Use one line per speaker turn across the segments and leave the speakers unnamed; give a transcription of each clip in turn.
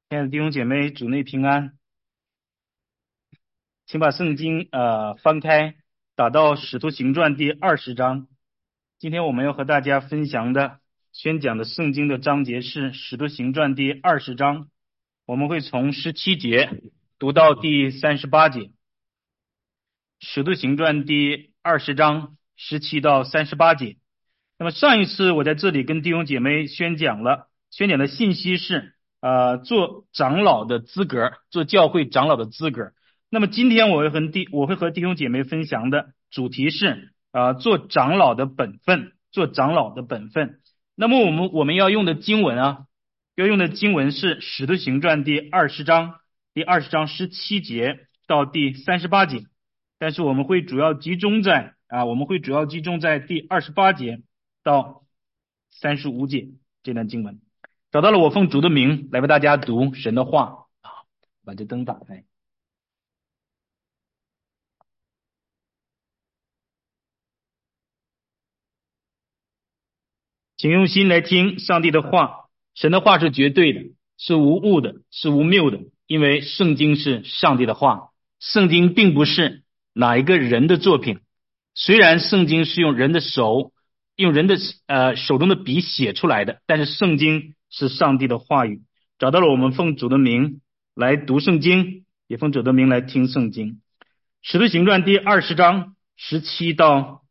亲爱的弟兄姐妹，主内平安，请把圣经翻开，打到《使徒行传》第20章。今天我们要和大家分享的、宣讲的圣经的章节是《使徒行传》第20章，我们会从17节读到第38节。《使徒行传》第20章17到38节。那么上一次我在这里跟弟兄姐妹宣讲的信息是做长老的资格，做教会长老的资格。那么今天我会和弟兄姐妹分享的主题是做长老的本分，做长老的本分。那么我们要用的经文是《使徒行传》第20章17节到第38节，但是我们会主要集中在第28节到35节这段经文。找到了，我奉主的名来为大家读神的话。把这灯打开。请用心来听上帝的话，神的话是绝对的，是无误的，是无谬的，因为圣经是上帝的话。圣经并不是哪一个人的作品，虽然圣经是用人的手中的笔写出来的，但是圣经是上帝的话语。找到了，我们奉主的名来读圣经，也奉主的名来听圣经。使徒行传第20章17到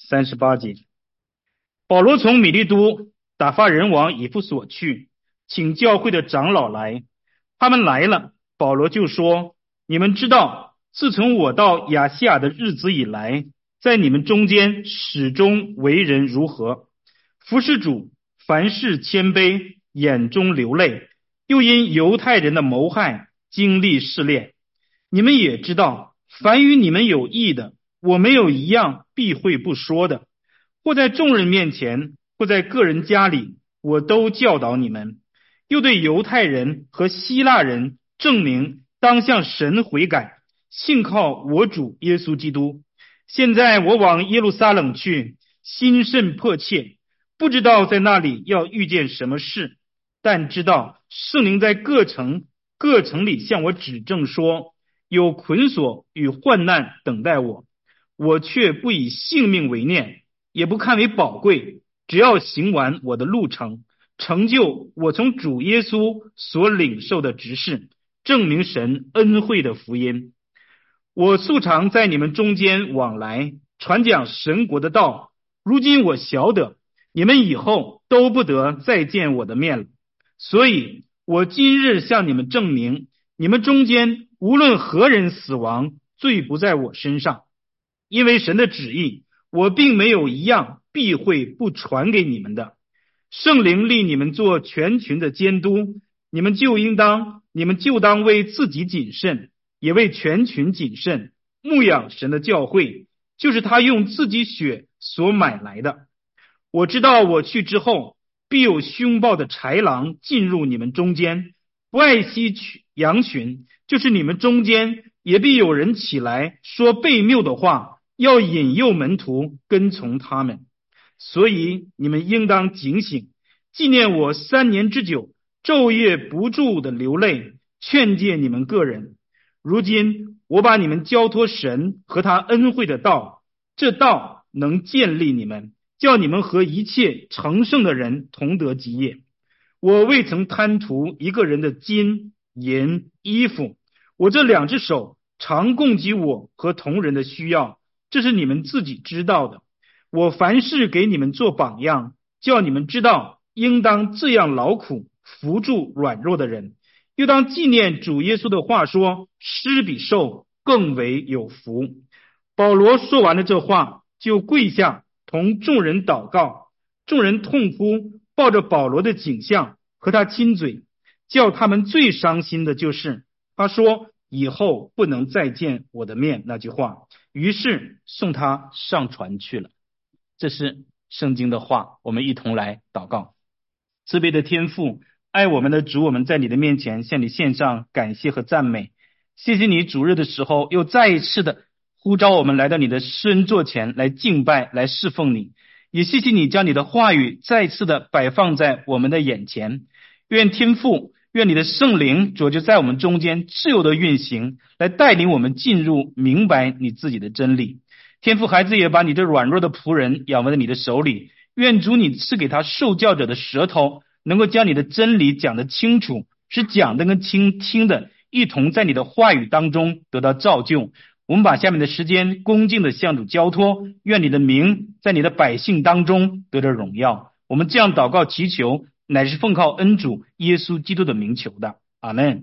38节。保罗从米利都打发人往以弗所去，请教会的长老来。他们来了，保罗就说：你们知道，自从我到亚细亚的日子以来，在你们中间始终为人如何，服侍主，凡事谦卑，眼中流泪，又因犹太人的谋害经历试炼。你们也知道，凡与你们有益的，我没有一样避讳不说的，或在众人面前，或在个人家里，我都教导你们，又对犹太人和希腊人证明当向神悔改，信靠我主耶稣基督。现在我往耶路撒冷去，心甚迫切，不知道在那里要遇见什么事，但知道圣灵在各城里向我指证说，有捆锁与患难等待我，我却不以性命为念，也不看为宝贵，只要行完我的路程，成就我从主耶稣所领受的职事，证明神恩惠的福音。我素常在你们中间往来，传讲神国的道。如今我晓得，你们以后都不得再见我的面了，所以我今日向你们证明，你们中间无论何人死亡，罪不在我身上。因为神的旨意，我并没有一样避讳不传给你们的。圣灵立你们做全群的监督，你们就当为自己谨慎，也为全群谨慎，牧养神的教会，就是他用自己血所买来的。我知道我去之后，必有凶暴的豺狼进入你们中间，不爱惜羊群，就是你们中间也必有人起来说悖谬的话，要引诱门徒跟从他们。所以你们应当警醒，纪念我3年之久，昼夜不住的流泪，劝诫你们个人。如今我把你们交托神和他恩惠的道，这道能建立你们，叫你们和一切成圣的人同得基业。我未曾贪图一个人的金银衣服，我这2只手常供给我和同人的需要，这是你们自己知道的。我凡事给你们做榜样，叫你们知道应当这样劳苦，扶助软弱的人，又当纪念主耶稣的话说，施比受更为有福。保罗说完了这话，就跪下同众人祷告。众人痛哭，抱着保罗的颈项和他亲嘴。叫他们最伤心的就是他说以后不能再见我的面那句话，于是送他上船去了。这是圣经的话，我们一同来祷告。慈悲的天父，爱我们的主，我们在你的面前向你献上感谢和赞美。谢谢你主日的时候又再一次的呼召我们来到你的施恩座前来敬拜，来侍奉你。也谢谢你将你的话语再次的摆放在我们的眼前。愿天父愿你的圣灵主就在我们中间自由的运行，来带领我们进入明白你自己的真理。天父，孩子也把你这软弱的仆人仰望在你的手里，愿主你赐给他受教者的舌头，能够将你的真理讲得清楚，使讲的跟听的一同在你的话语当中得到造就。我们把下面的时间恭敬的向主交托，愿你的名在你的百姓当中得着荣耀。我们这样祷告祈求，乃是奉靠恩主耶稣基督的名求的，阿们。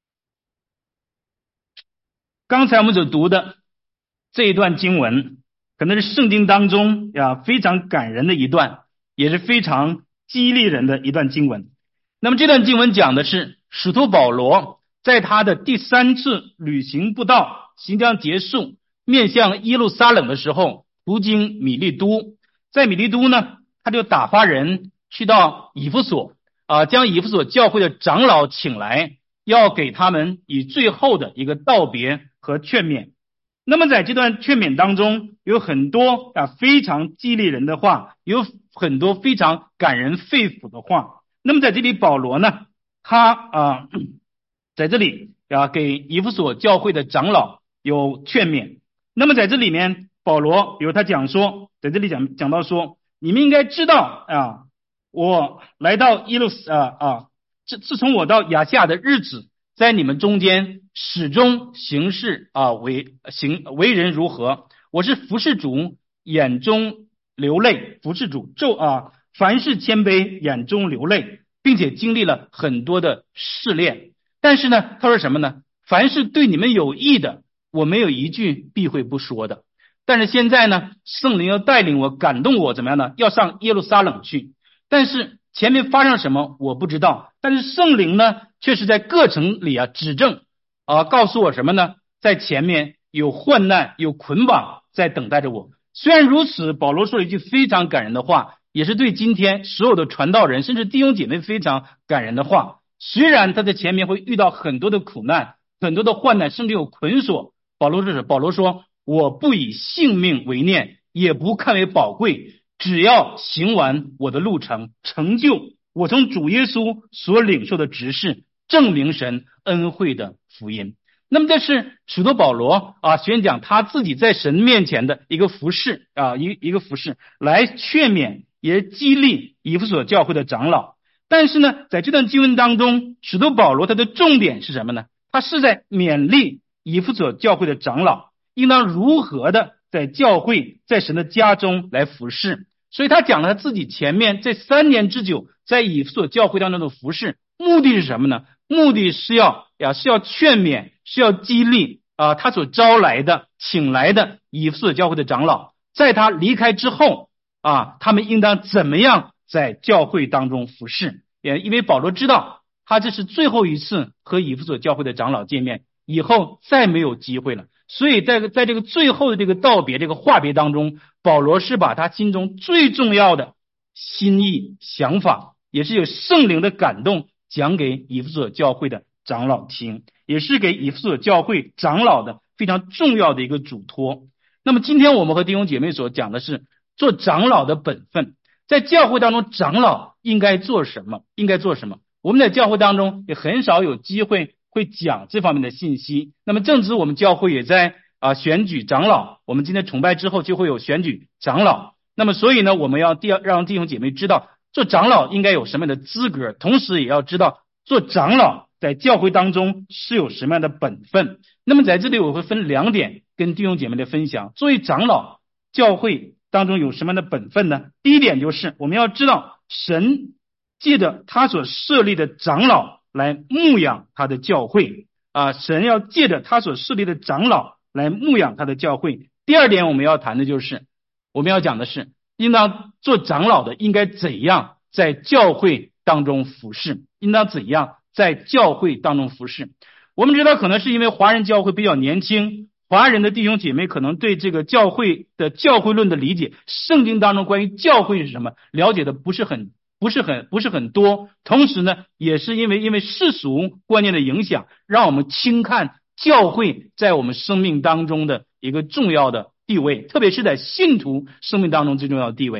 刚才我们所读的这一段经文，可能是圣经当中非常感人的一段，也是非常激励人的一段经文。那么这段经文讲的是使徒保罗在他的第3次旅行布道即将结束，面向耶路撒冷的时候，途经米利都。在米利都呢，他就打发人去到以弗所将以弗所教会的长老请来，要给他们以最后的一个道别和劝勉。那么在这段劝勉当中，有很多非常激励人的话，有很多非常感人肺腑的话。那么在这里保罗呢，他在这里给以弗所教会的长老有劝勉。那么在这里面保罗比如他讲说，在这里讲到说，你们应该知道我来到自从我到亚细亚的日子，在你们中间始终行事为人如何，我是服侍主眼中流泪，服侍主凡事谦卑眼中流泪，并且经历了很多的试炼。但是呢，他说什么呢？凡是对你们有益的，我没有一句避讳不说的。但是现在呢，圣灵要带领我，感动我，怎么样呢？要上耶路撒冷去。但是前面发生什么我不知道，但是圣灵呢，却是在各城里指证告诉我什么呢？在前面有患难有捆绑在等待着我。虽然如此，保罗说了一句非常感人的话，也是对今天所有的传道人甚至弟兄姐妹非常感人的话。虽然他在前面会遇到很多的苦难，很多的患难，甚至有捆锁，保罗说，我不以性命为念，也不看为宝贵，只要行完我的路程，成就我从主耶稣所领受的职事，证明神恩惠的福音。那么这是使徒保罗宣讲他自己在神面前的一个服事一个服事，来劝勉也激励以弗所教会的长老。但是呢，在这段经文当中，使徒保罗他的重点是什么呢？他是在勉励以弗所教会的长老应当如何的在教会在神的家中来服事。所以他讲了他自己前面这3年之久在以弗所教会当中的服事，目的是什么呢？目的是要劝勉，是要激励他所招来的请来的以弗所教会的长老，在他离开之后他们应当怎么样在教会当中服事。因为保罗知道他这是最后一次和以弗所教会的长老见面，以后再没有机会了。所以在这个最后的这个道别这个话别当中，保罗是把他心中最重要的心意想法，也是有圣灵的感动，讲给以弗所教会的长老听，也是给以弗所教会长老的非常重要的一个嘱托。那么今天我们和弟兄姐妹所讲的是做长老的本分，在教会当中长老应该做什么？我们在教会当中也很少有机会会讲这方面的信息。那么正值我们教会也在选举长老，我们今天崇拜之后就会有选举长老。那么所以呢，我们要让弟兄姐妹知道做长老应该有什么样的资格，同时也要知道做长老在教会当中是有什么样的本分。那么在这里我会分2点跟弟兄姐妹的分享。作为长老，教会当中有什么样的本分呢？第一点就是我们要知道神借着他所设立的长老来牧养他的教会神要借着他所设立的长老来牧养他的教会。第二点我们要谈的就是我们要讲的是应当做长老的应该怎样在教会当中服事，应当怎样在教会当中服事。我们知道可能是因为华人教会比较年轻，华人的弟兄姐妹可能对这个教会的教会论的理解，圣经当中关于教会是什么了解的不是很多。同时呢，也是因为世俗观念的影响，让我们轻看教会在我们生命当中的一个重要的地位，特别是在信徒生命当中最重要的地位。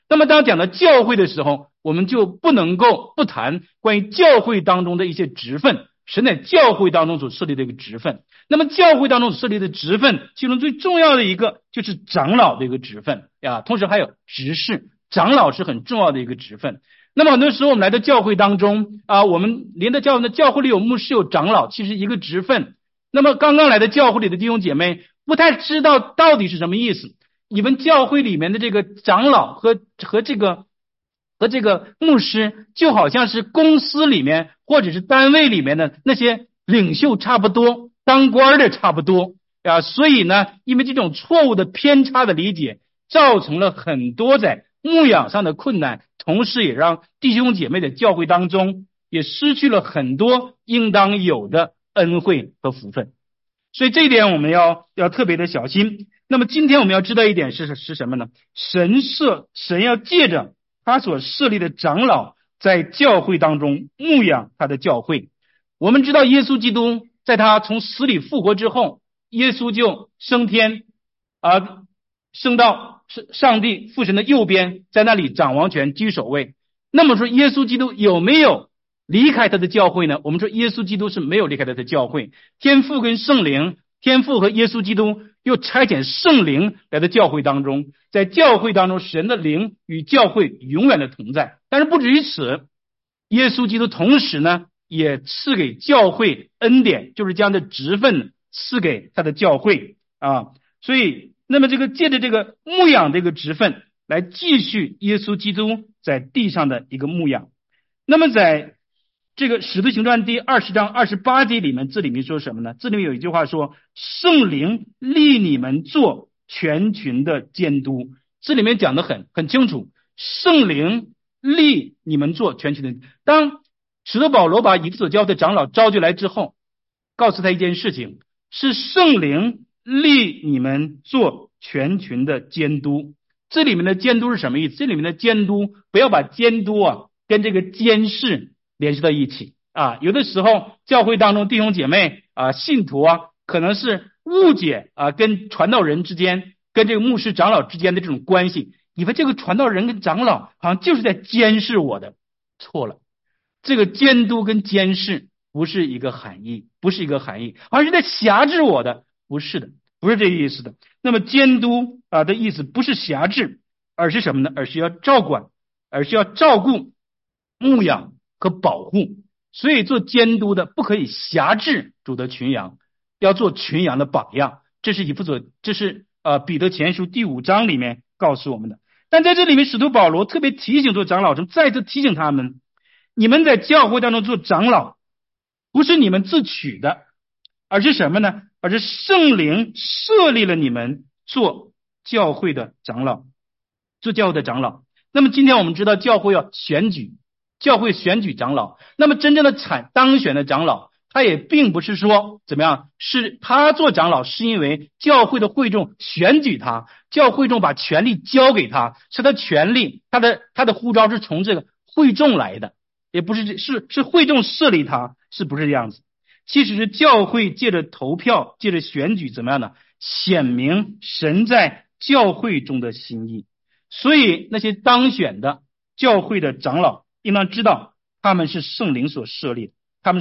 那么当讲到教会的时候，我们就不能够不谈关于教会当中的一些职分，神在教会当中所设立的一个职分。那么教会当中所设立的职分，其中最重要的一个就是长老的一个职分啊，同时还有执事，长老是很重要的一个职分。那么很多时候我们来到教会当中啊，我们连的教会里有牧师有长老，其实一个职分。那么刚刚来的教会里的弟兄姐妹不太知道到底是什么意思。你们教会里面的这个长老和这个牧师，就好像是公司里面或者是单位里面的那些领袖差不多，当官的差不多啊。所以呢，因为这种错误的偏差的理解，造成了很多在牧养上的困难，同时也让弟兄姐妹的教会当中也失去了很多应当有的恩惠和福分。所以这一点我们要特别的小心。那么今天我们要知道一点是什么呢？神要借着他所设立的长老在教会当中牧养他的教会。我们知道耶稣基督在他从死里复活之后，耶稣就升天升到上帝父神的右边，在那里掌王权居首位。那么说耶稣基督有没有离开他的教会呢？我们说耶稣基督是没有离开他的教会。天父跟圣灵，天父和耶稣基督又差遣圣灵来到教会当中，在教会当中神的灵与教会永远的同在。但是不止于此，耶稣基督同时呢也赐给教会恩典，就是将这职分赐给他的教会啊。所以那么这个借着这个牧养这个职分来继续耶稣基督在地上的一个牧养。那么在这个使徒行传第20章28节里面，这里面说什么呢？这里面有一句话说，圣灵立你们做全群的监督。这里面讲得很清楚，圣灵立你们做全群的。当使徒保罗把以弗所教会的长老召集来之后，告诉他一件事情，是圣灵立你们做全群的监督。这里面的监督是什么意思？这里面的监督，不要把监督跟这个监视联系到一起啊。有的时候教会当中弟兄姐妹信徒可能是误解跟传道人之间，跟这个牧师长老之间的这种关系，以为这个传道人跟长老好像就是在监视我的。错了，这个监督跟监视不是一个含义，而是在辖制我的，不是的，不是这个意思的。那么监督的意思不是辖制，而是什么呢？而是要照管，而是要照顾、牧养和保护。所以做监督的不可以辖制主的群羊，要做群羊的榜样。这是彼得前书第5章里面告诉我们的。但在这里面使徒保罗特别提醒做长老，再次提醒他们，你们在教会当中做长老不是你们自取的，而是什么呢？而是圣灵设立了你们做教会的长老，做教会的长老。那么今天我们知道教会要选举，教会选举长老，那么真正的当选的长老，他也并不是说怎么样，是他做长老是因为教会的会众选举他，教会众把权力交给他，是他权力，他的呼召是从这个会众来的，也不是是会众设立他，是不是这样子？其实是教会借着投票，借着选举怎么样呢？显明神在教会中的心意。所以那些当选的教会的长老应当知道，他们是圣灵所设立的，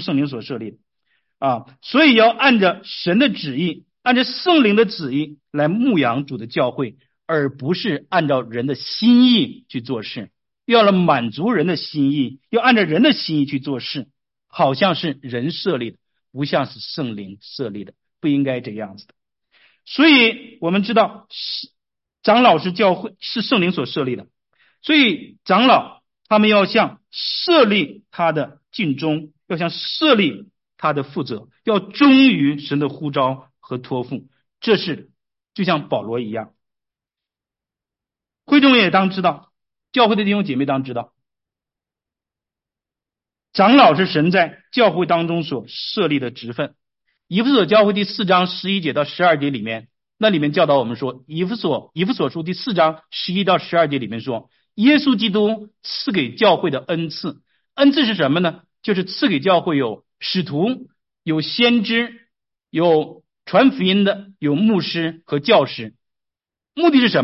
所以要按着神的旨意，按照圣灵的旨意来牧养主的教会，而不是按照人的心意去做事。要了满足人的心意，要按照人的心意去做事，好像是人设立的，不像是圣灵设立的，不应该这样子的。所以我们知道长老是教会是圣灵所设立的，所以长老他们要向设立他的尽忠，要向设立他的负责，要忠于神的呼召和托付。这是就像保罗一样。会众也当知道，教会的弟兄姐妹当知道，长老是神在教会当中所设立的职分。以弗所教会第4章11节到12节里面，那里面教导我们说，以弗所书第4章11到12节里面说，耶稣基督赐给教会的恩赐是什么呢？就是赐给教会有使徒，有先知，有传福音的，有牧师和教师。目的是什么呢？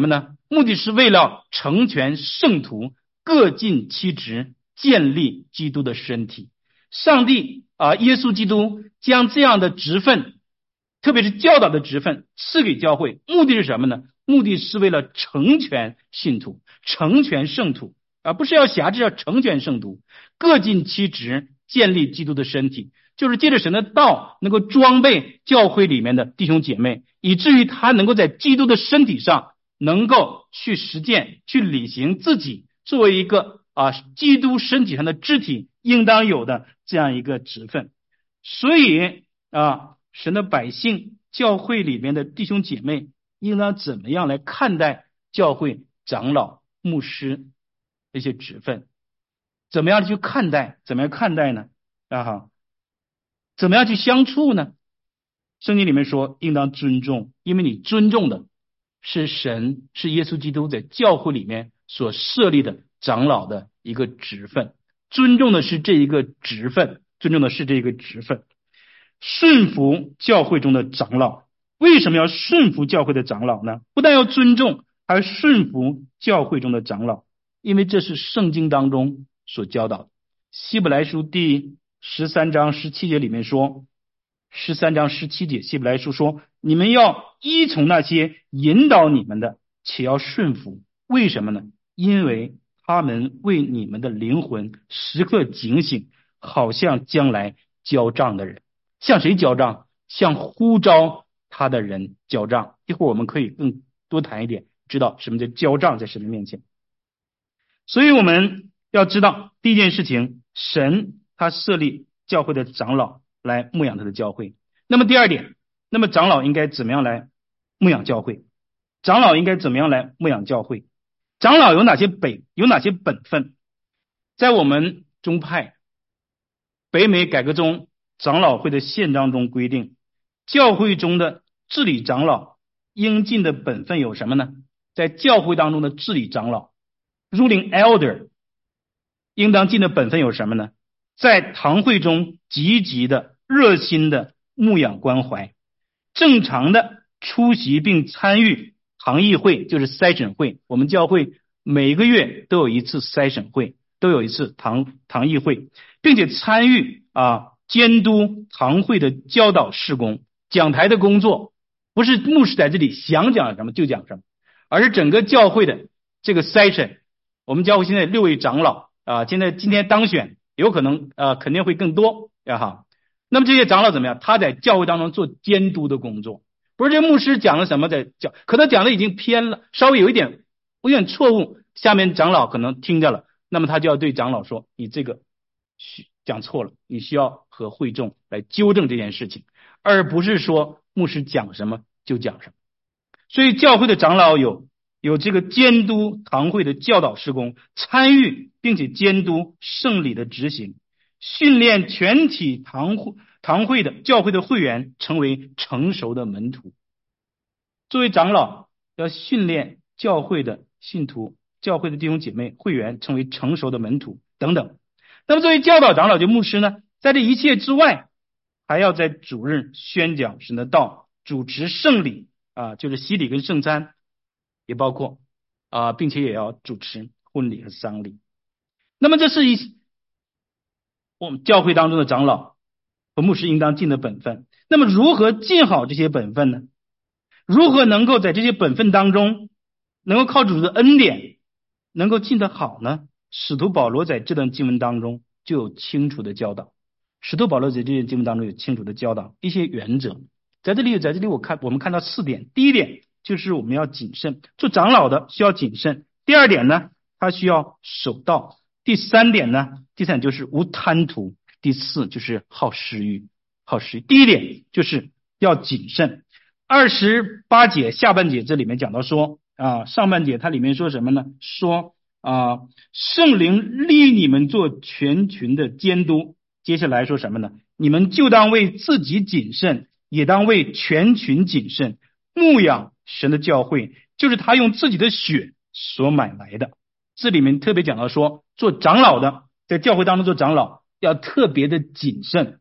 目的是为了成全圣徒，各尽其职，建立基督的身体。上帝耶稣基督将这样的职分，特别是教导的职分赐给教会，目的是什么呢？目的是为了成全信徒，成全圣徒，不是要辖制，要成全圣徒，各尽其职，建立基督的身体，就是借着神的道能够装备教会里面的弟兄姐妹，以至于他能够在基督的身体上能够去实践，去履行自己作为一个基督身体上的肢体应当有的这样一个职分。所以神的百姓，教会里面的弟兄姐妹应当怎么样来看待教会长老、牧师这些职分？怎么样去看待？怎么样看待呢？怎么样去相处呢？圣经里面说应当尊重，因为你尊重的是神，是耶稣基督在教会里面所设立的长老的一个职分，尊重的是这一个职分，尊重的是这个职分。顺服教会中的长老，为什么要顺服教会的长老呢？不但要尊重，还要顺服教会中的长老，因为这是圣经当中所教导的。希伯来书第13章17节里面说，13章17节希伯来书说，你们要依从那些引导你们的，且要顺服。为什么呢？因为他们为你们的灵魂时刻警醒，好像将来交账的人。向谁交账？向呼召他的人交账。一会儿我们可以更多谈一点，知道什么叫交账在神的面前。所以我们要知道第一件事情，神他设立教会的长老来牧养他的教会。那么第二点，那么长老应该怎么样来牧养教会？长老应该怎么样来牧养教会？长老有哪些本分？在我们宗派北美改革中长老会的宪章中规定，教会中的治理长老应尽的本分有什么呢？在教会当中的治理长老 ruling elder 应当尽的本分有什么呢？在堂会中积极的热心的牧养关怀，正常的出席并参与堂议会，就是筛审会。我们教会每个月都有一次筛审会，都有一次堂议会，并且参与监督堂会的教导事工。讲台的工作不是牧师在这里想讲什么就讲什么，而是整个教会的这个筛审。我们教会现在6位长老今天当选，有可能肯定会更多那么这些长老怎么样？他在教会当中做监督的工作，不是这牧师讲了什么在讲，可能讲的已经偏了，稍微有一点错误，下面长老可能听着了，那么他就要对长老说，你这个讲错了，你需要和会众来纠正这件事情，而不是说牧师讲什么就讲什么。所以教会的长老有这个监督堂会的教导事工，参与并且监督圣礼的执行，训练全体堂会的教会的会员成为成熟的门徒。作为长老要训练教会的信徒、教会的弟兄姐妹、会员成为成熟的门徒等等。那么作为教导长老就牧师呢，在这一切之外，还要在主日宣讲神的道，主持圣礼就是洗礼跟圣餐，也包括并且也要主持婚礼和丧礼。那么这是我们教会当中的长老和牧师应当尽的本分。那么如何尽好这些本分呢？如何能够在这些本分当中能够靠主的恩典能够尽得好呢？使徒保罗在这段经文当中就有清楚的教导。使徒保罗在这段经文当中有清楚的教导一些原则。在这里我们看到4点。第一点就是我们要谨慎，做长老的需要谨慎。第二点呢，他需要守道。第三点就是无贪图。第4就是好食欲。第一点就是要谨慎。28节下半节这里面讲到说上半节它里面说什么呢？说圣灵立你们做全群的监督。接下来说什么呢？你们就当为自己谨慎，也当为全群谨慎，牧养神的教会，就是他用自己的血所买来的。这里面特别讲到说，做长老的在教会当中做长老要特别的谨慎，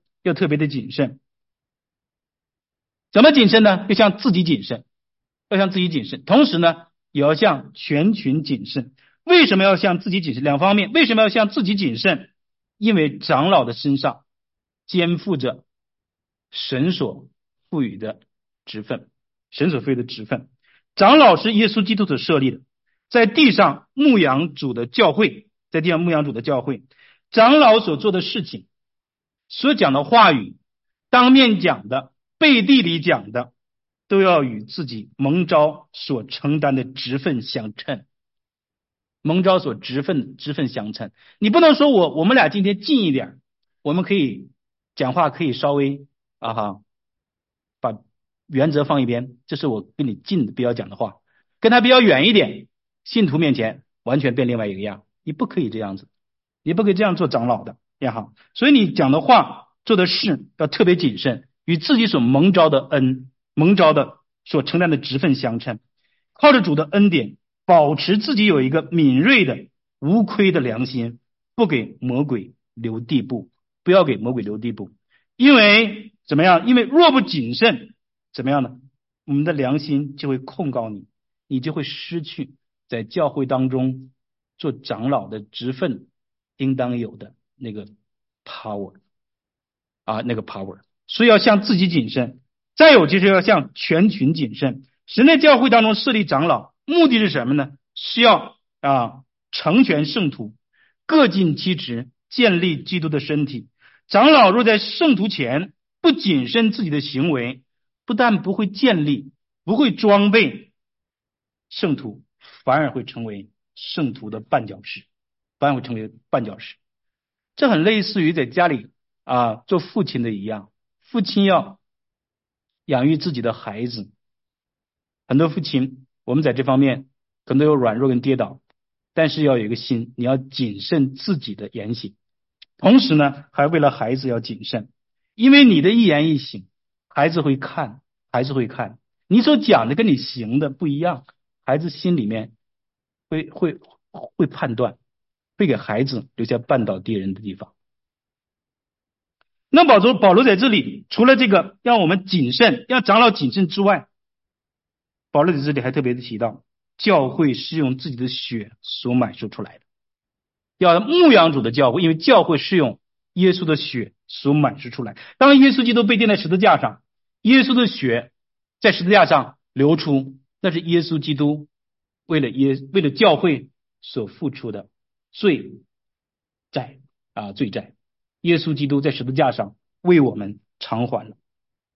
怎么谨慎呢？要向自己谨慎，同时呢也要向全群谨慎。为什么要向自己谨慎？两方面。为什么要向自己谨慎？因为长老的身上肩负着神所赋予的职分，神所赋予的职分。长老是耶稣基督所设立的，在地上牧养主的教会，在地上牧养主的教会，长老所做的事情，所讲的话语，当面讲的，背地里讲的，都要与自己蒙召所承担的职分相称。蒙召所职分相称。你不能说我们俩今天近一点，我们可以讲话可以稍微把原则放一边，这是我跟你近的比较讲的话，跟他比较远一点，信徒面前完全变另外一个样。你不可以这样子，你不可以这样做长老的也好。所以你讲的话做的事要特别谨慎，与自己所蒙召的恩，蒙召的所承担的职分相称。靠着主的恩典，保持自己有一个敏锐的无亏的良心，不给魔鬼留地步，不要给魔鬼留地步。因为怎么样？因为若不谨慎，怎么样呢？我们的良心就会控告你，你就会失去在教会当中做长老的职分应当有的那个 power 那个 power。所以要向自己谨慎，再有就是要向全群谨慎。神在教会当中设立长老，目的是什么呢？是要成全圣徒，各尽其职，建立基督的身体。长老若在圣徒前不谨慎自己的行为，不但不会建立，不会装备圣徒，反而会成为圣徒的绊脚石，这很类似于在家里做父亲的一样，父亲要养育自己的孩子。很多父亲我们在这方面可能有软弱跟跌倒，但是要有一个心，你要谨慎自己的言行，同时呢还为了孩子要谨慎，因为你的一言一行孩子会看，你所讲的跟你行的不一样，孩子心里面会判断，会给孩子留下绊倒敌人的地方。那保罗在这里除了这个让我们谨慎，让长老谨慎之外，保罗在这里还特别的提到，教会是用自己的血所买赎出来的，要牧养主的教会，因为教会是用耶稣的血所买赎出来。当耶稣基督被钉在十字架上，耶稣的血在十字架上流出，那是耶稣基督为了教会所付出的罪债。耶稣基督在十字架上为我们偿还了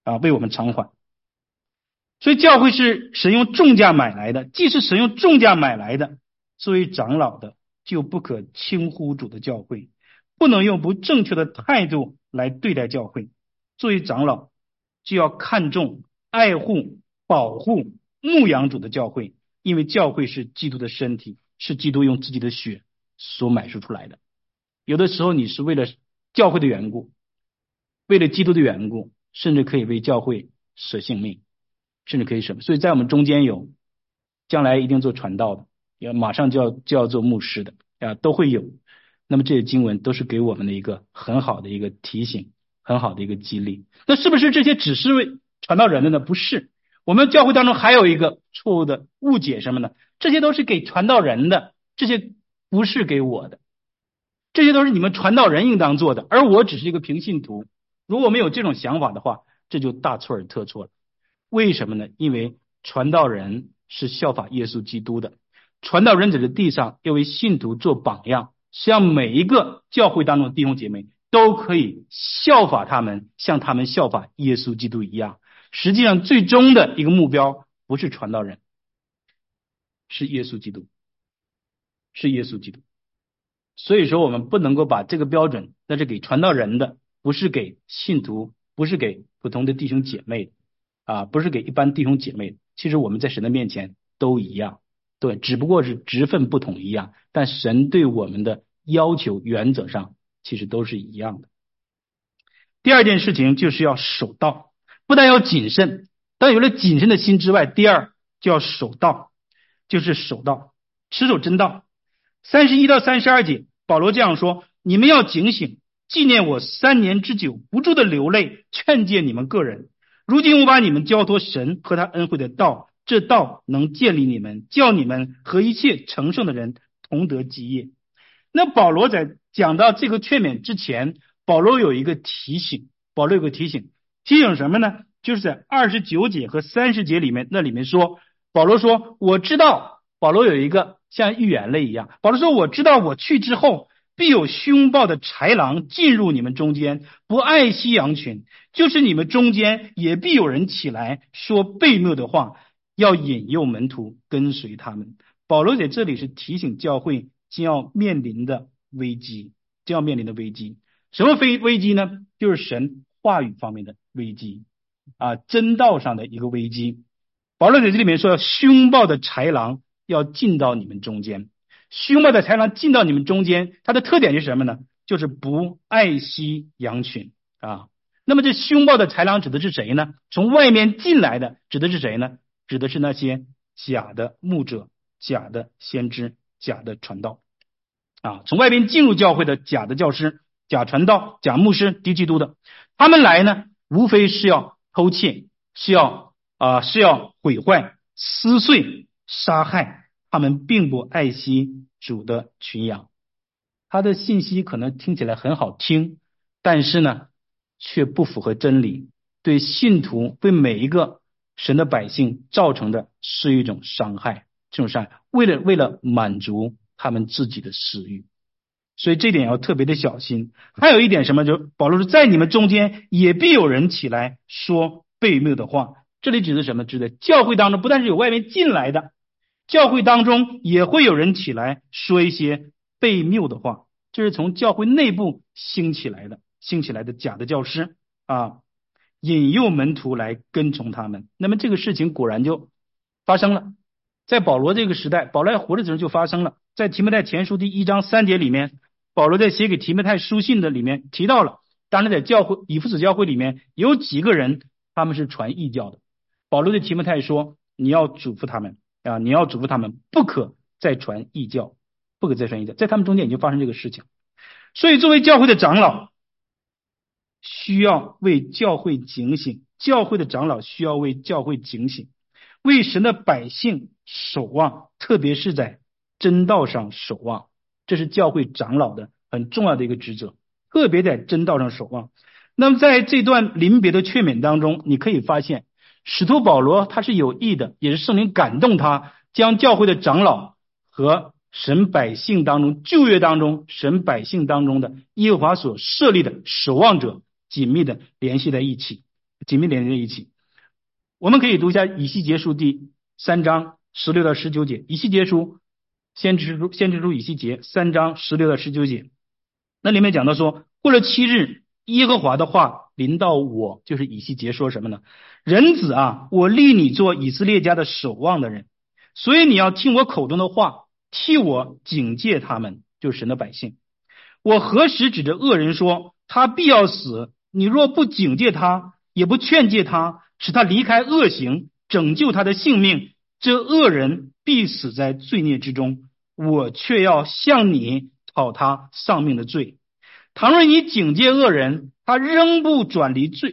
所以教会是神用重价买来的，既是神用重价买来的，作为长老的就不可轻忽主的教会，不能用不正确的态度来对待教会。作为长老就要看重、爱护、保护、牧养主的教会，因为教会是基督的身体，是基督用自己的血所买赎出来的。有的时候你是为了教会的缘故，为了基督的缘故，甚至可以为教会舍性命，甚至可以什么。所以在我们中间有将来一定做传道的，也马上就要做牧师的都会有。那么这些经文都是给我们的一个很好的一个提醒，很好的一个激励。那是不是这些只是为传道人的呢？不是。我们教会当中还有一个错误的误解什么呢？这些都是给传道人的，这些不是给我的，这些都是你们传道人应当做的，而我只是一个平信徒。如果没有这种想法的话，这就大错而特错了。为什么呢？因为传道人是效法耶稣基督的，传道人在这地上要为信徒做榜样，是让每一个教会当中的弟兄姐妹都可以效法他们，像他们效法耶稣基督一样。实际上最终的一个目标不是传道人，是耶稣基督，所以说我们不能够把这个标准那是给传道人的，不是给信徒，不是给普通的弟兄姐妹不是给一般弟兄姐妹。其实我们在神的面前都一样，对，只不过是职分不同一样，但神对我们的要求原则上其实都是一样的。第二件事情就是要守道，不但要谨慎，但有了谨慎的心之外，第二就要守道，就是守道，持守真道。31到32节保罗这样说，你们要警醒，纪念我3年之久不住的流泪，劝诫你们个人。如今我把你们交托神和他恩惠的道， 这道能建立你们，叫你们和一切成圣的人同得基业。那保罗在讲到这个劝勉之前，保罗有一个提醒，提醒什么呢？就是在29节和30节里面，那里面说，保罗说我知道，保罗有一个像预言了一样，保罗说我知道我去之后，必有凶暴的豺狼进入你们中间，不爱惜羊群，就是你们中间也必有人起来说悖谬的话，要引诱门徒跟随他们。保罗在这里是提醒教会将要面临的危机，什么危机呢？就是神话语方面的危机真道上的一个危机。保罗在这里面说，凶暴的豺狼要进到你们中间，凶暴的豺狼进到你们中间，它的特点是什么呢？就是不爱惜羊群那么这凶暴的豺狼指的是谁呢？从外面进来的指的是谁呢？指的是那些假的牧者、假的先知、假的传道从外边进入教会的假的教师、假传道、假牧师、敌基督的，他们来呢，无非是要偷窃，是要毁坏、撕碎、杀害，他们并不爱惜主的群羊。他的信息可能听起来很好听，但是呢，却不符合真理，对信徒、对每一个神的百姓造成的是一种伤害，这种伤害为了满足他们自己的私欲，所以这点要特别的小心。还有一点什么，就保罗说在你们中间也必有人起来说悖谬的话，这里指的什么？指的教会当中不但是有外面进来的，教会当中也会有人起来说一些悖谬的话，这是从教会内部兴起来的假的教师引诱门徒来跟从他们。那么这个事情果然就发生了，在保罗这个时代，保罗还活着的时候就发生了。在提摩太前书第1章3节里面，保罗在写给提摩太书信的里面提到了，当然在以弗所教会里面有几个人他们是传异教的，保罗对提摩太说，你要嘱咐他们不可再传异教，在他们中间已经发生这个事情。所以作为教会的长老需要为教会警醒，为神的百姓守望，特别是在真道上守望，这是教会长老的很重要的一个职责，特别在真道上守望。那么在这段临别的劝勉当中，你可以发现使徒保罗他是有意的，也是圣灵感动他，将教会的长老和神百姓当中，旧约当中神百姓当中的耶和华所设立的守望者紧密的联系在一起。我们可以读一下以西结书第3章16到19节，以西结书先知书以西结3章16到19节，那里面讲到说，过了7日，耶和华的话临到我，就是以西结说什么呢？人子我立你做以色列家的守望的人，所以你要听我口中的话，替我警戒他们，就是神的百姓。我何时指着恶人说他必要死，你若不警戒他，也不劝诫他，使他离开恶行，拯救他的性命，这恶人必死在罪孽之中，我却要向你讨他丧命的罪。倘若你警戒恶人，他仍不转离罪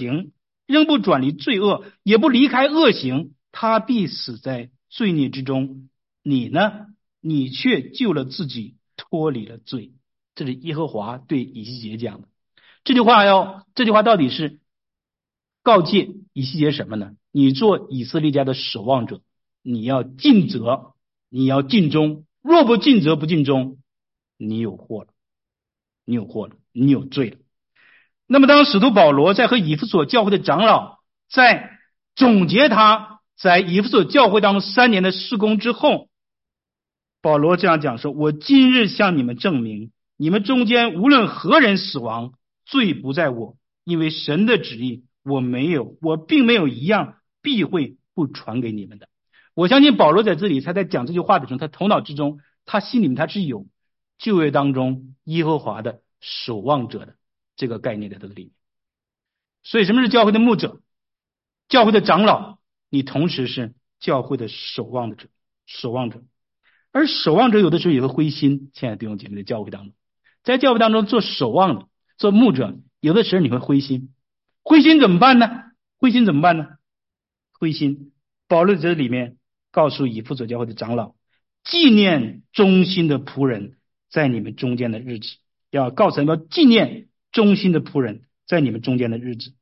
恶，也不离开恶行，他必死在罪孽之中。你呢？你却救了自己，脱离了罪。这是耶和华对以西结讲的。这句话到底是告诫以西结什么呢？你做以色列家的守望者，你要尽责，你要尽忠，若不尽责不尽忠，你有祸了，你有罪了。那么当使徒保罗在和以弗所教会的长老在总结他在以弗所教会当中3年的事工之后，保罗这样讲说，我今日向你们证明，你们中间无论何人死亡，罪不在我，因为神的旨意我并没有一样必会不传给你们的。我相信保罗在这里他在讲这句话的时候，他头脑之中他心里面他是有旧约当中耶和华的守望者的这个概念在这里。所以什么是教会的牧者？教会的长老，你同时是教会的守望者。而守望者有的时候也会灰心，亲爱的弟兄姐妹，在教会当中，做守望的做牧者，有的时候你会灰心怎么办呢？灰心
保罗在这里面告诉以弗所教会的长老，纪念忠心的仆人在你们中间的日子，要告诉他们要纪念忠心的仆人在你们中间的日子。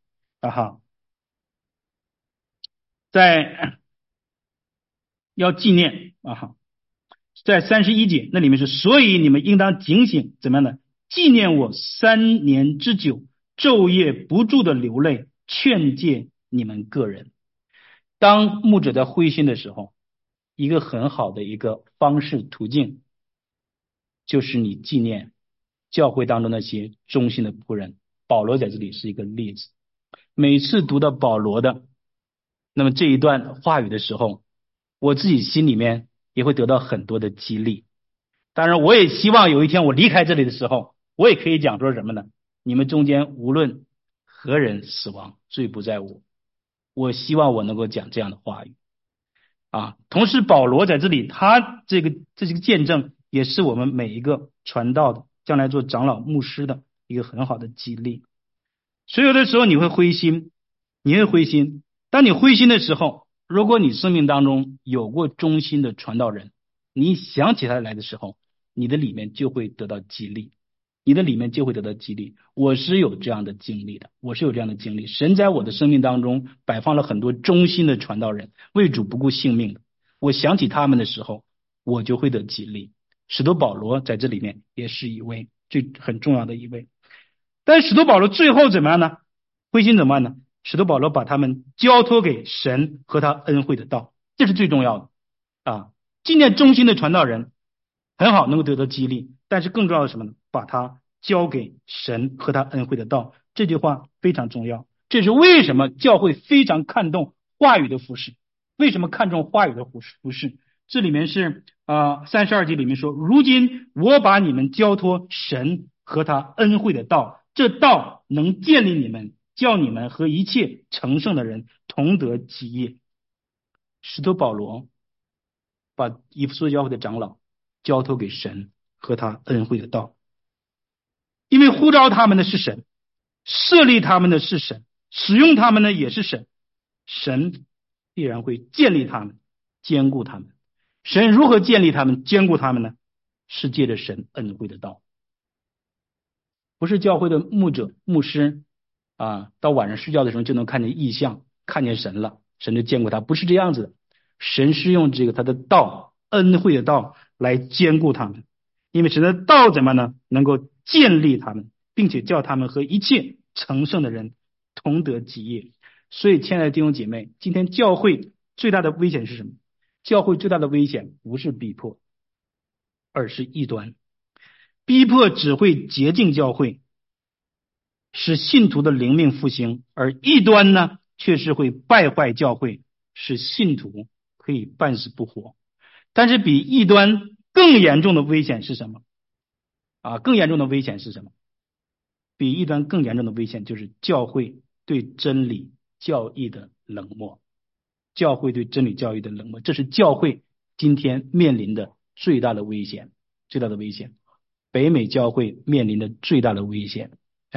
要纪念在31节那里面是，所以你们应当警醒，怎么样呢？纪念我3年之久，昼夜不住的流泪，劝诫你们个人。当牧者在灰心的时候，一个很好的一个方式途径，就是你纪念教会当中那些忠心的仆人。保罗在这里是一个例子。每次读到保罗的那么这一段话语的时候，我自己心里面也会得到很多的激励。当然我也希望有一天我离开这里的时候，我也可以讲说什么呢？你们中间无论何人死亡，罪不在我。我希望我能够讲这样的话语同时保罗在这里他这个见证也是我们每一个传道的将来做长老牧师的一个很好的激励。所以有的时候你会灰心，当你灰心的时候，如果你生命当中有过忠心的传道人，你想起他来的时候，你的里面就会得到激励，我是有这样的经历的，神在我的生命当中摆放了很多忠心的传道人，为主不顾性命的，我想起他们的时候，我就会得激励。使徒保罗在这里面也是一位很重要的一位。但是使徒保罗最后怎么样呢？灰心怎么办呢？使徒保罗把他们交托给神和他恩惠的道，这是最重要的纪念忠心的传道人很好，能够得到激励，但是更重要的是什么呢？把他交给神和他恩惠的道，这句话非常重要。这是为什么教会非常看重话语的服事。为什么看重话语的服事？这里面是32节里面说，如今我把你们交托神和他恩惠的道，这道能建立你们，叫你们和一切成圣的人同得基业。使徒保罗把以弗所教会的长老交托给神和他恩惠的道，因为呼召他们的是神，设立他们的是神，使用他们的也是神，神必然会建立他们，坚固他们。神如何建立他们，坚固他们呢？是借着神恩惠的道。不是教会的牧者牧师到晚上睡觉的时候就能看见异象，看见神了，神就坚固他，不是这样子的。神是用这个他的道，恩惠的道来坚固他们，因为神的道怎么呢？能够建立他们，并且叫他们和一切成圣的人同得基业。所以亲爱的弟兄姐妹，今天教会最大的危险是什么？教会最大的危险不是逼迫，而是异端。逼迫只会洁净教会，使信徒的灵命复兴，而异端呢，却是会败坏教会，使信徒可以半死不活。但是比异端更严重的危险是什么？比异端更严重的危险就是教会对真理教义的冷漠。这是教会今天面临的最大的危险。北美教会面临的最大的危险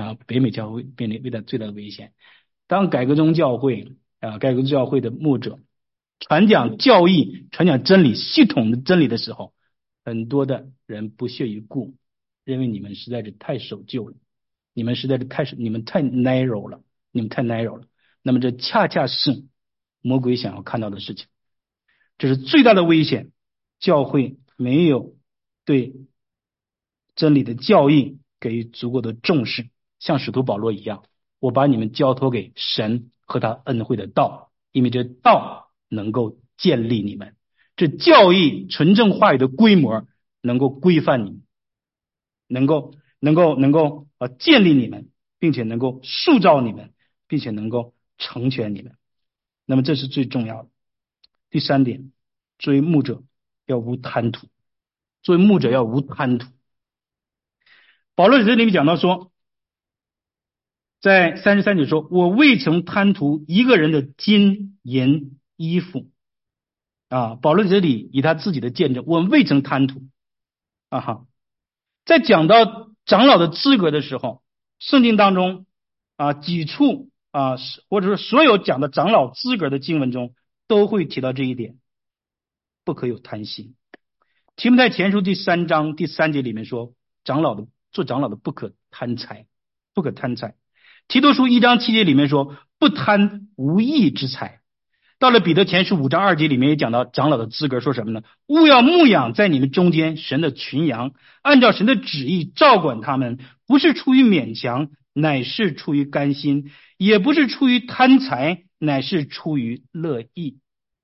当改革宗教会的牧者传讲教义、传讲真理、系统的真理的时候，很多的人不屑一顾，认为你们实在是太守旧了，你们太 narrow 了。那么这恰恰是魔鬼想要看到的事情，这是最大的危险。教会没有对真理的教义给予足够的重视，像使徒保罗一样，我把你们交托给神和他恩惠的道，因为这道能够建立你们，这教义纯正话语的规模能够规范你们，能够建立你们，并且能够塑造你们，并且能够成全你们。那么这是最重要的。第3点，作为牧者要无贪图。保罗在这里面讲到说，在33节说，我未曾贪图一个人的金银衣服保罗在这里以他自己的见证，我未曾贪图在讲到长老的资格的时候，圣经当中几处或者说所有讲的长老资格的经文中， 都会提到这一点，不可有贪心。提摩太前书第3章第3节里面说，做长老的不可贪财，不可贪财。提多书1章7节里面说，不贪无益之财。到了彼得前书5章2节里面也讲到长老的资格，说什么呢？务要牧养在你们中间神的群羊，按照神的旨意照管他们，不是出于勉强，乃是出于甘心，也不是出于贪财，乃是出于乐意，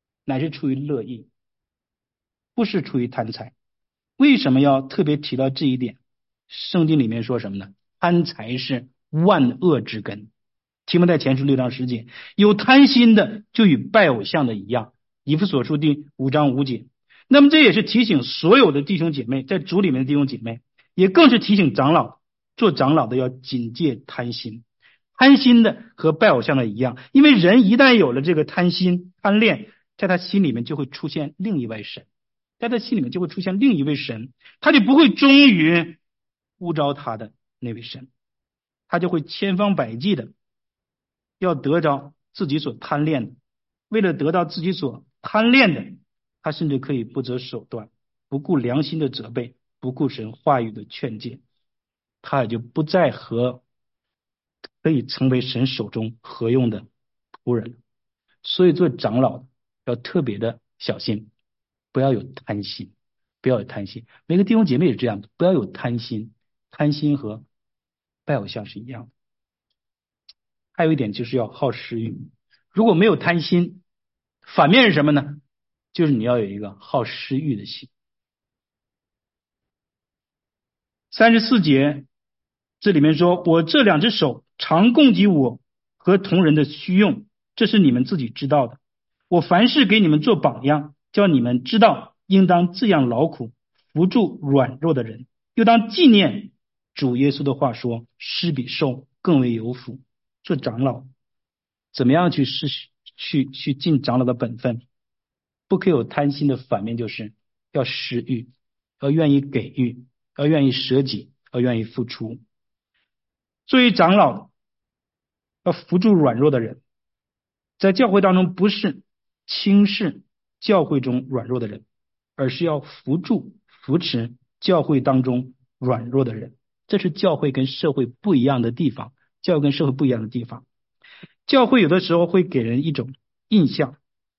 不是出于贪财。为什么要特别提到这一点？圣经里面说什么呢？贪财是万恶之根。提摩太前书6章10节，有贪心的就与拜偶像的一样。以弗所书第5章5节。那么这也是提醒所有的弟兄姐妹，在主里面的弟兄姐妹，也更是提醒长老，做长老的要警戒贪心。贪心的和拜偶像的一样，因为人一旦有了这个贪心贪恋，在他心里面就会出现另一位神，他就不会忠于呼召他的那位神，他就会千方百计的要得到自己所贪恋的。为了得到自己所贪恋的，他甚至可以不择手段，不顾良心的责备，不顾神话语的劝诫，他也就不再可以成为神手中合用的仆人。所以做长老的要特别的小心，不要有贪心。每个弟兄姐妹也是这样的，不要有贪心。贪心和拜偶像是一样的。还有一点就是要好施欲。如果没有贪心，反面是什么呢？就是你要有一个好施欲的心。34节这里面说，我这2只手常供给我和同人的需用，这是你们自己知道的。我凡事给你们做榜样，叫你们知道应当这样劳苦，扶助软弱的人，又当纪念主耶稣的话说，施比受更为有福。做长老怎么样去尽长老的本分？不可有贪心的反面就是要施欲，要愿意给予，要愿意舍己，要愿意付出。作为长老要扶助软弱的人，在教会当中不是轻视教会中软弱的人，而是要扶持教会当中软弱的人。这是教会跟社会不一样的地方。教会有的时候会给人一种印象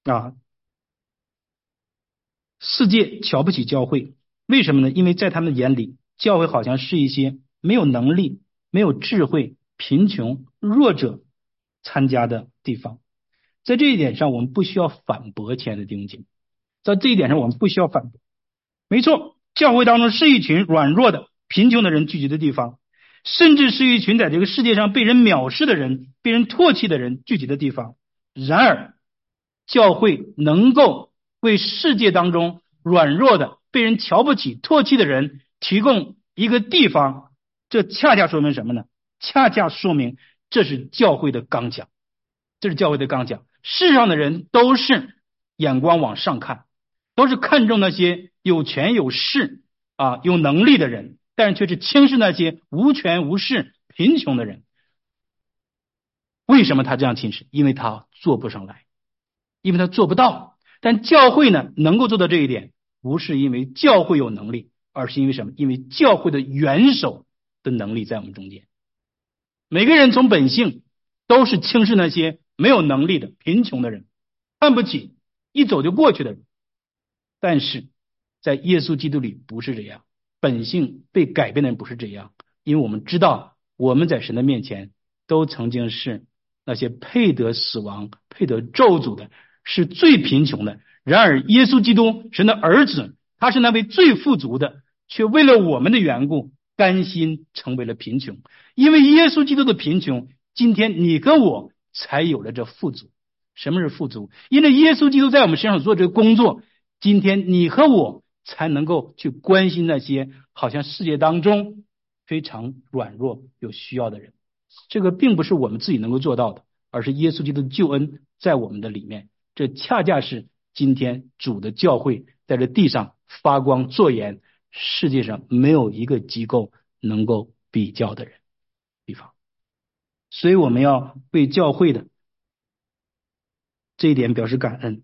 世界瞧不起教会，为什么呢？因为在他们眼里，教会好像是一些没有能力、没有智慧、贫穷、弱者参加的地方。在这一点上，我们不需要反驳，亲爱的弟兄姐妹，在这一点上我们不需要反驳。没错，教会当中是一群软弱的、贫穷的人聚集的地方，甚至是一群在这个世界上被人藐视的人、被人唾弃的人聚集的地方。然而，教会能够为世界当中软弱的、被人瞧不起、唾弃的人提供一个地方，这恰恰说明什么呢？恰恰说明这是教会的刚强。世上的人都是眼光往上看，都是看重那些有权有势有能力的人，但是却是轻视那些无权无势贫穷的人。为什么他这样轻视？因为他做不上来，因为他做不到。但教会呢，能够做到这一点，不是因为教会有能力，而是因为什么？因为教会的元首的能力在我们中间。每个人从本性都是轻视那些没有能力的贫穷的人，看不起一走就过去的人。但是在耶稣基督里不是这样，本性被改变的人不是这样。因为我们知道我们在神的面前都曾经是那些配得死亡、配得咒诅的，是最贫穷的。然而耶稣基督神的儿子，他是那位最富足的，却为了我们的缘故甘心成为了贫穷。因为耶稣基督的贫穷，今天你和我才有了这富足。什么是富足？因为耶稣基督在我们身上做这个工作，今天你和我才能够去关心那些好像世界当中非常软弱有需要的人。这个并不是我们自己能够做到的，而是耶稣基督的救恩在我们的里面。这恰恰是今天主的教会在这地上发光作盐，世界上没有一个机构能够比较的人地方。所以我们要为教会的这一点表示感恩。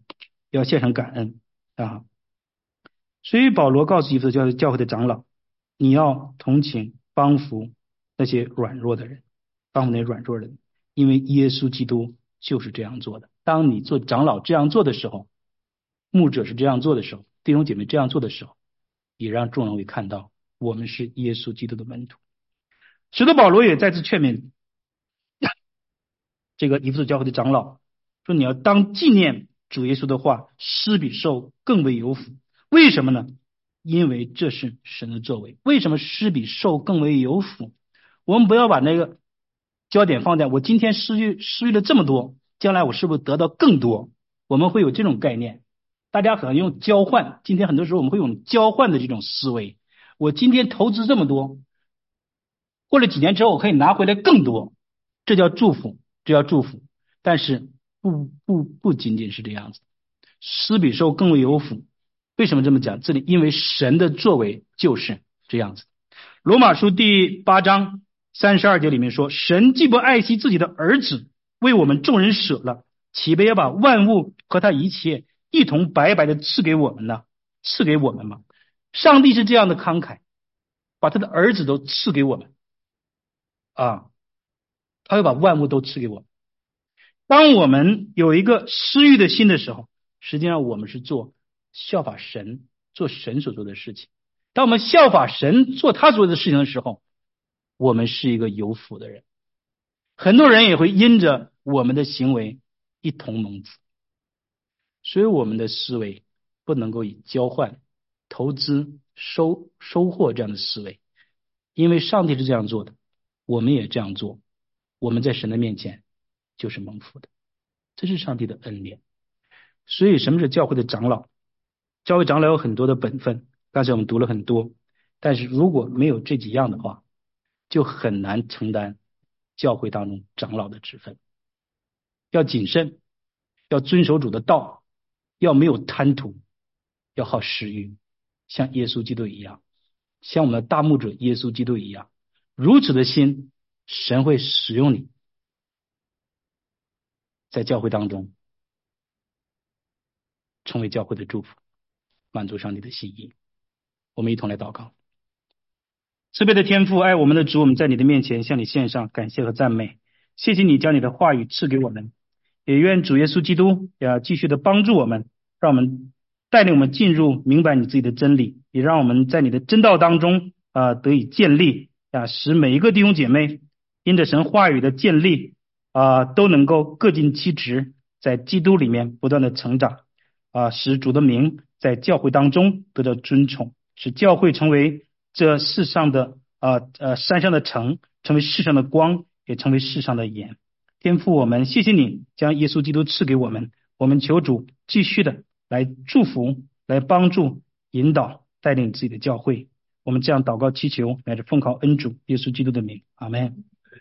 要献上感恩啊。所以保罗告诉以弗所教会的长老，你要同情帮扶那些软弱的人，帮扶那些软弱的人，因为耶稣基督就是这样做的。当你做长老这样做的时候，牧者是这样做的时候，弟兄姐妹这样做的时候，也让众人会看到我们是耶稣基督的门徒。使徒保罗也再次劝勉这个以弗所教会的长老，说你要当纪念主耶稣的话，施比受更为有福。为什么呢？因为这是神的作为。为什么施比受更为有福？我们不要把那个焦点放在我今天失去了这么多，将来我是不是得到更多？我们会有这种概念。大家可能用交换，今天很多时候我们会用交换的这种思维。我今天投资这么多，过了几年之后我可以拿回来更多，这叫祝福，这叫祝福。但是不仅仅是这样子，施比受更为有福。为什么这么讲？这里因为神的作为就是这样子。罗马书第8章32节里面说，神既不爱惜自己的儿子，为我们众人舍了，岂不也把万物和他一切一同白白的赐给我们呢？赐给我们吗？上帝是这样的慷慨，把他的儿子都赐给我们啊，他会把万物都赐给我们。当我们有一个私欲的心的时候，实际上我们是做效法神，做神所做的事情。当我们效法神做他所做的事情的时候，我们是一个有福的人。很多人也会因着我们的行为一同蒙福。所以我们的思维不能够以交换、投资、收获这样的思维，因为上帝是这样做的，我们也这样做，我们在神的面前就是蒙福的，这是上帝的恩典。所以什么是教会的长老？教会长老有很多的本分，刚才我们读了很多，但是如果没有这几样的话，就很难承担教会当中长老的职分。要谨慎，要遵守主的道，要没有贪图，要好食欲，像耶稣基督一样，像我们的大牧者耶稣基督一样，如此的心，神会使用你，在教会当中成为教会的祝福，满足上帝的心意。我们一同来祷告。慈悲的天父，爱我们的主，我们在你的面前向你献上感谢和赞美。谢谢你将你的话语赐给我们，也愿主耶稣基督要继续的帮助我们，让我们带领我们进入明白你自己的真理，也让我们在你的真道当中得以建立使每一个弟兄姐妹因着神话语的建立都能够各尽其职，在基督里面不断的成长使主的名在教会当中得到尊崇，使教会成为这世上的山上的城，成为世上的光，也成为世上的盐。天父，我们谢谢你将耶稣基督赐给我们，我们求主继续的来祝福，来帮助引导带领自己的教会。我们这样祷告祈求，乃至奉靠恩主耶稣基督的名，阿们。